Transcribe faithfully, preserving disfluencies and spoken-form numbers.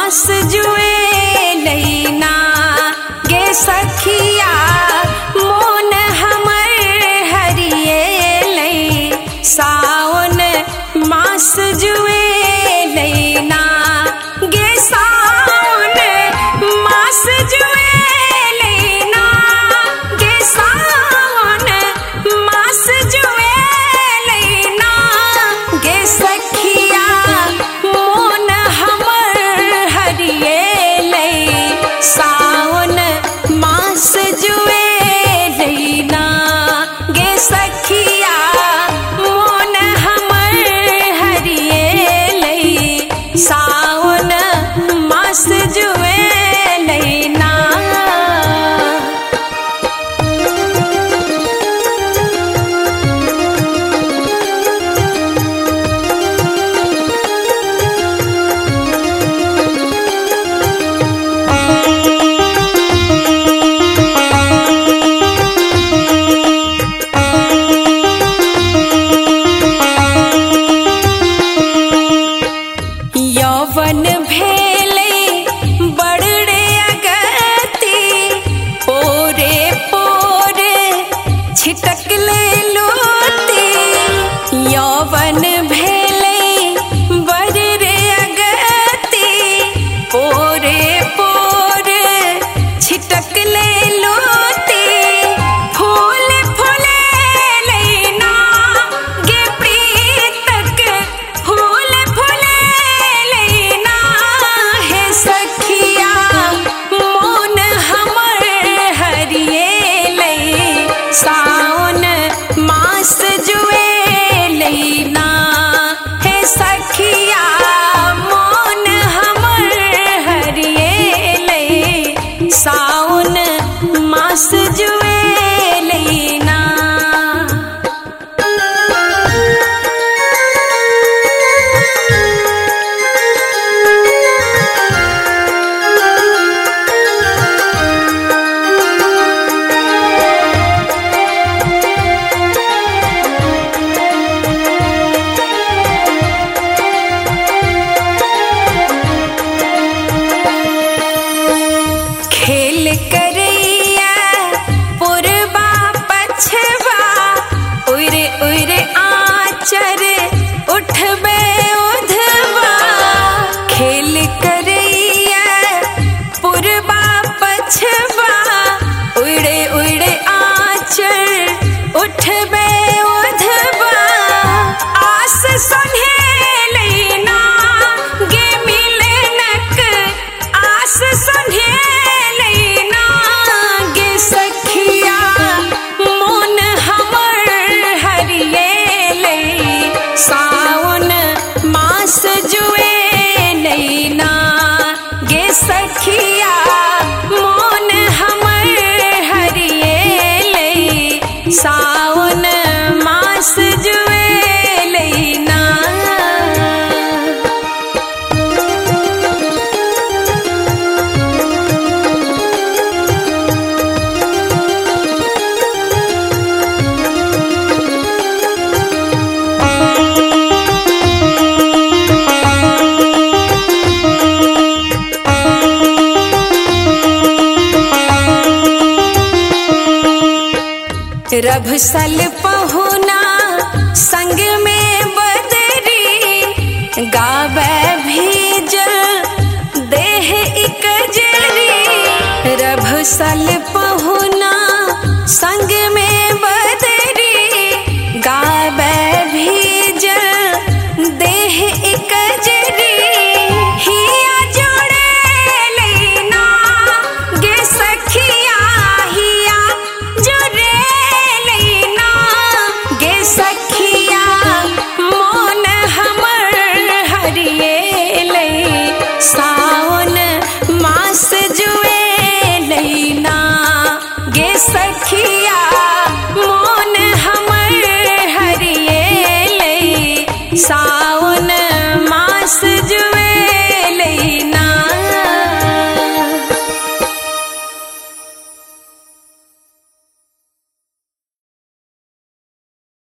मास जुए लैना गे सखिया मोन हमर हरिये लै सावन मास जुए लैना गे सावन मास जुए लैना गे सावन मास जुए लैना गे सखिया मोन हमर हरिये लै सावन मास जुए लैना गे सखिया मोन हमर हरिये लै सावन मास जुए लैना। यौवन भेले बड़े अगति पोरे पोरे छिटकले लोती यौवन भेले बड़े अगति पोरे पोरे छिटकले लोती फूल फूले लैना गे प्रीतक फूल फूले लैना हे सखिया मोन हमर हरिये लै सावन मास जुए लैना हे सखिया मोन हमर हरिये लै सावन मास जुए लैना। खेल करैया पुरबा पछवा उड़े उड़े आचर उठबे उधवा खेल करैया पुरबा पछवा उड़े उड़े आचर उठबे उधवा आस सुने लैना गे मिलनक आस सुने लैना गे सखिया मोन हमर हरिये लै सावन मास जुए लैना गे सखिया मोन हमर हरिये लै सावन मास जुए लैना। रभसल पहुना संग में बदरी गावे भीजल देह इकजरी रभसल